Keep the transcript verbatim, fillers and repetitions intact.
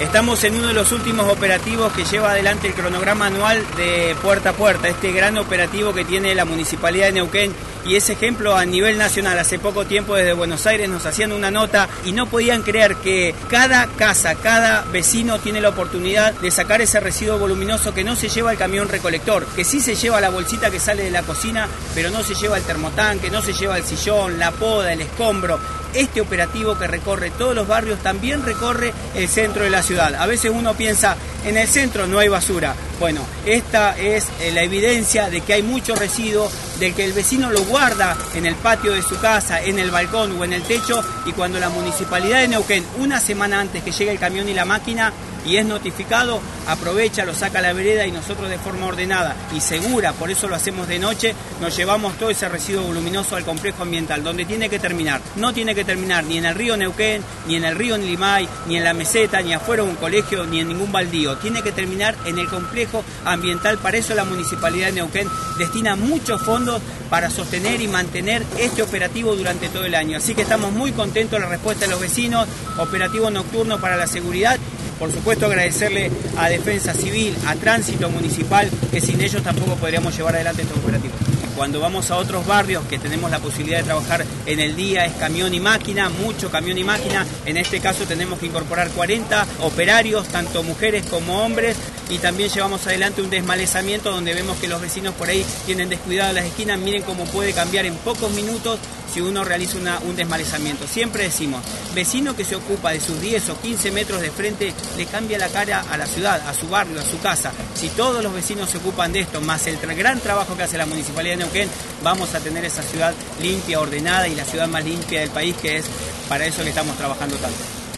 Estamos en uno de los últimos operativos que lleva adelante el cronograma anual de Puerta a Puerta, este gran operativo que tiene la Municipalidad de Neuquén y es ejemplo a nivel nacional. Hace poco tiempo desde Buenos Aires nos hacían una nota y no podían creer que cada casa, cada vecino tiene la oportunidad de sacar ese residuo voluminoso que no se lleva el camión recolector, que sí se lleva la bolsita que sale de la cocina, pero no se lleva el termotanque, no se lleva el sillón, la poda, el escombro. Este operativo que recorre todos los barrios también recorre el centro de la ciudad. A veces uno piensa, en el centro no hay basura. Bueno, esta es la evidencia de que hay mucho residuo, del que el vecino lo guarda en el patio de su casa, en el balcón o en el techo, y cuando la Municipalidad de Neuquén, una semana antes que llegue el camión y la máquina, y es notificado, aprovecha, lo saca a la vereda y nosotros de forma ordenada y segura, por eso lo hacemos de noche, nos llevamos todo ese residuo voluminoso al complejo ambiental, donde tiene que terminar. No tiene que terminar ni en el río Neuquén, ni en el río Limay, ni en la meseta, ni afuera de un colegio, ni en ningún baldío. Tiene que terminar en el complejo ambiental. Para eso la Municipalidad de Neuquén destina muchos fondos para sostener y mantener este operativo durante todo el año. Así que estamos muy contentos de la respuesta de los vecinos, operativo nocturno para la seguridad. Por supuesto, agradecerle a Defensa Civil, a Tránsito Municipal, que sin ellos tampoco podríamos llevar adelante estos operativos. Cuando vamos a otros barrios que tenemos la posibilidad de trabajar en el día, es camión y máquina, mucho camión y máquina. En este caso tenemos que incorporar cuarenta operarios, tanto mujeres como hombres, y también llevamos adelante un desmalezamiento donde vemos que los vecinos por ahí tienen descuidadas las esquinas. Miren cómo puede cambiar en pocos minutos si uno realiza una, un desmalezamiento. Siempre decimos, vecino que se ocupa de sus diez o quince metros de frente le cambia la cara a la ciudad, a su barrio, a su casa. Si todos los vecinos se ocupan de esto, más el tra- gran trabajo que hace la Municipalidad de Neuquén, vamos a tener esa ciudad limpia, ordenada y la ciudad más limpia del país, que es para eso que estamos trabajando tanto.